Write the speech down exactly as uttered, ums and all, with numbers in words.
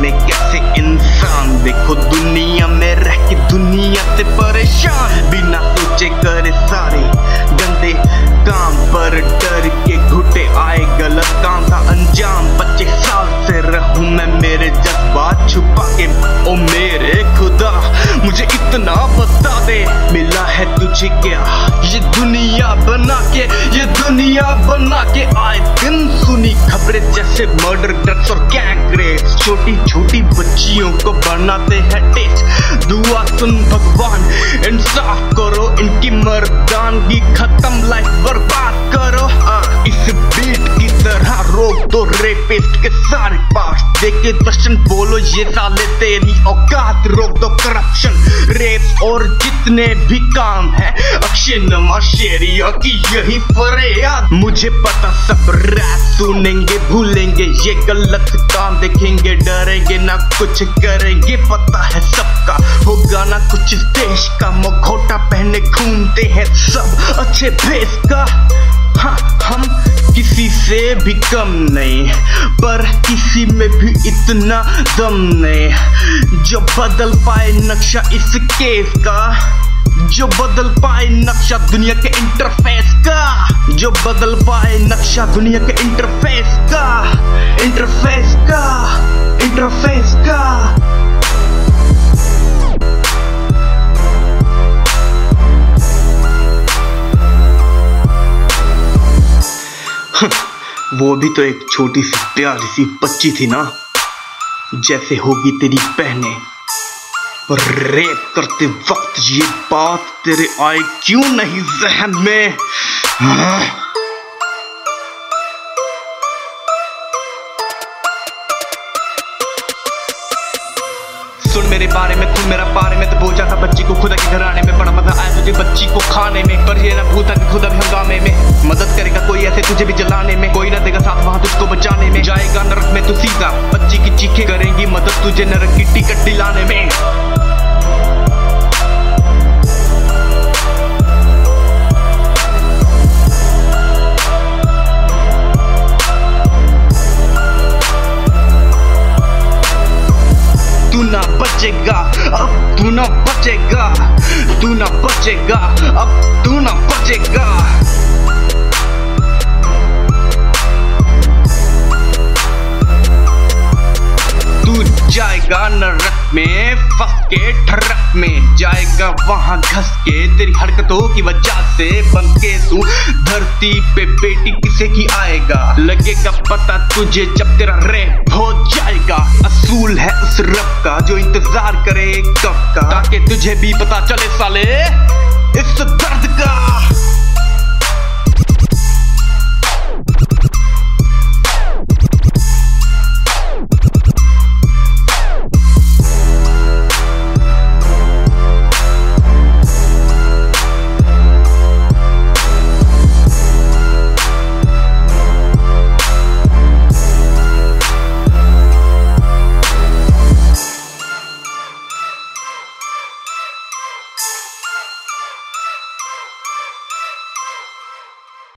में कैसे इंसान देखो दुनिया में रह के दुनिया से परेशान, बिना सोचे करे सारे गंदे काम पर डर के घुटे आए गलत काम का अंजाम। पच्चीस साल से रहूं मैं मेरे जज्बात छुपा के, ओ मेरे खुदा मुझे इतना बता दे मिला है तुझे क्या ये दुनिया बना के, ये दुनिया बना के। आए दिन सुनी खबरें जैसे मर्डर, ड्रग्स और गैंग रेप, छोटी छोटी बच्चियों को बनाते हैं टेस्ट। दुआ सुन भगवान इंसाफ करो, इनकी मर्दानगी खत्म, लाइफ बर्बाद करो। आ, इस बीट की तरह रोक दो रेपिस्ट के सारे पास, देखे दर्शन बोलो ये साले तेरी औकात, रोक दो करप्शन रेप और जितने भी काम है अक्षय नमा शेरिया की यही फरियाद। मुझे पता सब रैप सुनेंगे भूलेंगे ये गलत काम, देखेंगे डरेंगे ना कुछ करेंगे, पता है सबका होगा ना कुछ इस देश का। मुखौटा पहने घूमते हैं सब अच्छे भेस का, हाँ हम किसी से भी कम नहीं पर किसी में भी इतना दम नहीं जो बदल पाए नक्शा इस केस का, जो बदल पाए नक्शा दुनिया के इंटरफेस का, जो बदल पाए नक्शा दुनिया के इंटरफेस का, इंटरफेस का, इंटरफेस का। वो भी तो एक छोटी सी प्यारी सी बच्ची थी ना, जैसे होगी तेरी बहनें, पर रेप करते वक्त ये बात तेरे आए क्यों नहीं जहन में? हाँ? सुन मेरे बारे में, तू मेरा बारे में, तो बोल जाता बच्ची को खुदा के घराने में, बड़ा मजा आया तुझे बच्ची को खाने में, पर ये ना भूता कि खुदा भी हंगामे में मदद करेगा कोई ऐसे तुझे भी जलाने में, कोई ना देगा साथ वहां तुझको बचाने में, जाएगा नरक में तू सीधा, बच्ची की चीखें करेंगी मदद तुझे नरक की टिकट दिलाने में। तू ना बचेगा अब, तू ना बचेगा, तू ना बचेगा अब, तू ना बचेगा। तू जाएगा नरक में फंस के, ठरक में जाएगा वहां घस के, तेरी हरकतों की वजह से बन के तू धरती पे बेटी किसे की आएगा, लगेगा पता तुझे जब तेरा रेप हो जाएगा। असूल है उस रब का जो इंतजार करे कब का, ताकि तुझे भी पता चले साले इस दर्द का।